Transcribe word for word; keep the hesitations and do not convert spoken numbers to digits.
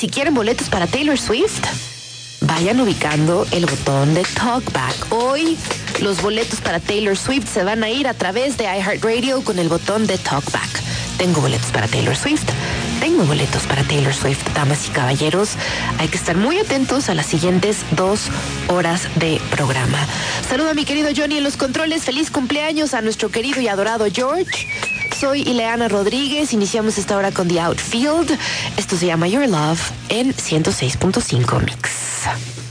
si quieren boletos para Taylor Swift, vayan ubicando el botón de Talkback. Hoy los boletos para Taylor Swift se van a ir a través de iHeartRadio con el botón de Talkback. Tengo boletos para Taylor Swift. Tengo boletos para Taylor Swift, damas y caballeros. Hay que estar muy atentos a las siguientes dos horas de programa. Saludo a mi querido Johnny en los controles. Feliz cumpleaños a nuestro querido y adorado George. Soy Ileana Rodríguez. Iniciamos esta hora con The Outfield. Esto se llama Your Love en ciento seis punto cinco Mix.